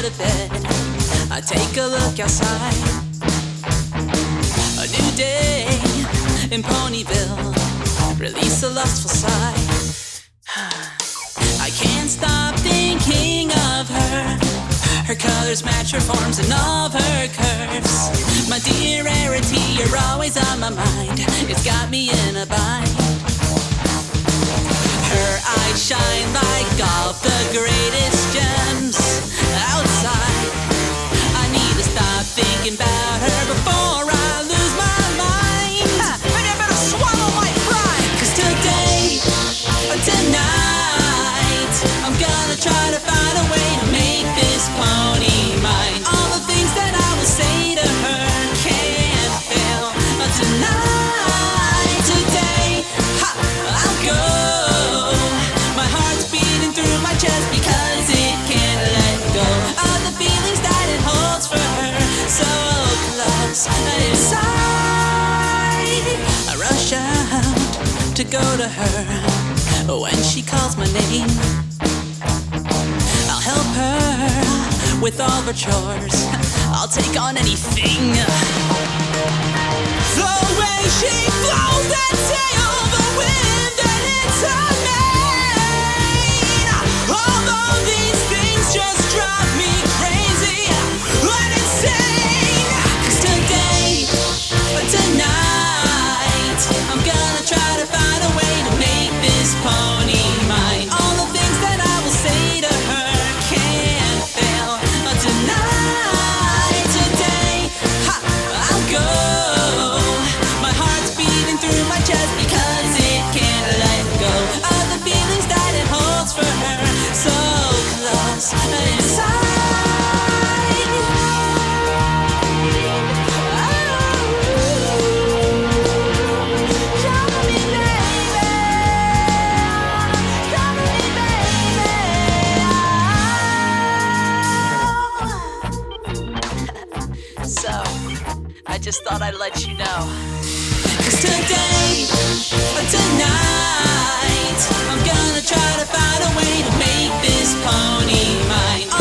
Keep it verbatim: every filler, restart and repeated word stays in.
out of bed, I take a look outside. A new day in Ponyville, release a lustful sigh. I can't stop thinking of her. Her colors match her forms and all of her curves. My dear Rarity, you're always on my mind. It's got me in a bind. Her eyes shine like all of the greatest gems outside. I need to stop thinking about her before I lose my mind. Ha, maybe I better swallow my pride. 'Cause today, tonight, I'm gonna try to find a way to make this pony mine. All the things that I will say to her can't fail. Tonight, today, ha, I'll go. My heart's beating through my chest because it can't let go of the feelings that it holds for her, so close inside. I rush out to go to her when she calls my name. I'll help her with all her chores. I'll take on anything. The way she flows that sail, the wind that hits her mane. All of these things just drive me crazy and insane. 'Cause today, tonight, I'm gonna try to find a way to make this pony mine. All the things that I will say to her can't fail. Tonight, today, ha, I'll go. My heart's beating through my chest because it can't let go of the feelings that it holds for her, so close inside. So, I just thought I'd let you know. 'Cause today, tonight, I'm gonna try to find a way to make this pony mine.